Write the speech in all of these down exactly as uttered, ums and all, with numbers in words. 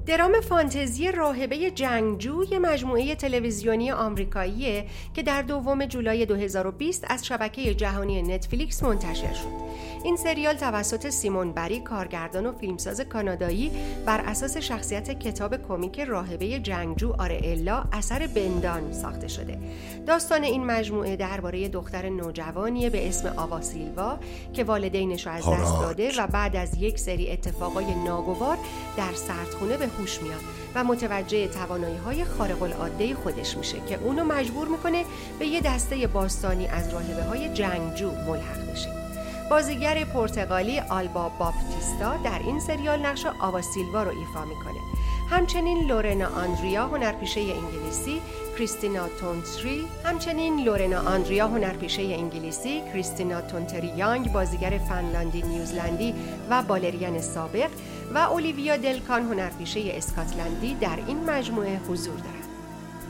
درام فانتزی راهبه جنگجو یه مجموعه تلویزیونی آمریکاییه که در دوم جولای دو هزار و بیست از شبکه جهانی نتفلیکس منتشر شد. این سریال توسط سیمون بری، کارگردان و فیلمساز کانادایی، بر اساس شخصیت کتاب کمیک راهبه جنگجو آرئلا اثر بندان ساخته شده. داستان این مجموعه درباره دختر نوجوانی به اسم آوا سیلوا که والدینش رو از دست داده و بعد از یک سری اتفاقای ناگوار در سردخونه به هوش میاد و متوجه توانایی‌های خارق‌العاده خودش میشه که اونو مجبور میکنه به یه دسته باستانی از راهبه‌های جنگجو ملحق بشه. بازیگر پرتغالی آلبا باپتیستا در این سریال نقش آوا سیلوا رو ایفا میکنه. همچنین لورنا آندریا هنرپیشه انگلیسی، کریستینا تونتری، همچنین لورنا آندریا هنرپیشه انگلیسی، کریستینا تونتری یانگ بازیگر فنلاندی نیوزلندی و بالرین سابق و اولیویا دلکان هنرپیشه اسکاتلندی در این مجموعه حضور دارند.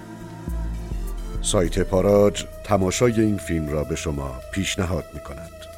سایت پاراج تماشای این فیلم را به شما پیشنهاد می‌کند.